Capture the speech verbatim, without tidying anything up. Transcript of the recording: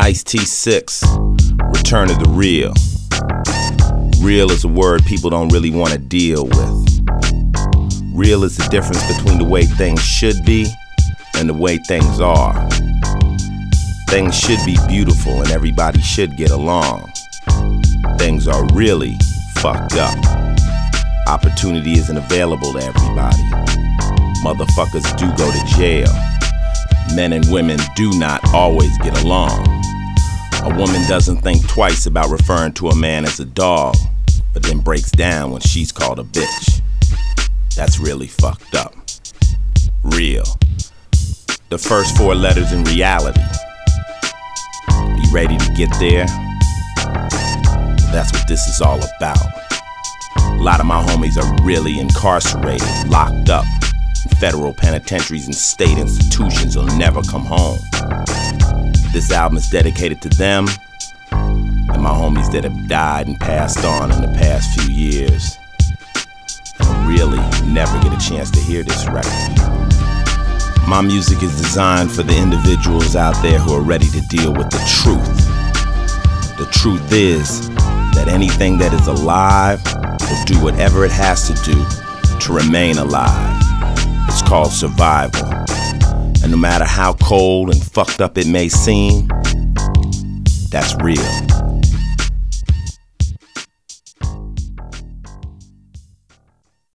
Ice-T six, Return of the Real. Real is a word people don't really want to deal with. Real is the difference between the way things should be and the way things are. Things should be beautiful and everybody should get along. Things are really fucked up. Opportunity isn't available to everybody. Motherfuckers do go to jail. Men and women do not always get along. A woman doesn't think twice about referring to a man as a dog, but then breaks down when she's called a bitch. That's really fucked up. Real. The first four letters in reality. You ready to get there? That's what this is all about. A lot of my homies are really incarcerated, locked up in federal penitentiaries and state institutions, will never come home. This album is dedicated to them and my homies that have died and passed on in the past few years and really never get a chance to hear this record. My music is designed for the individuals out there who are ready to deal with the truth. The truth is that anything that is alive will do whatever it has to do to remain alive. It's called survival. And no matter how cold and fucked up it may seem, that's real.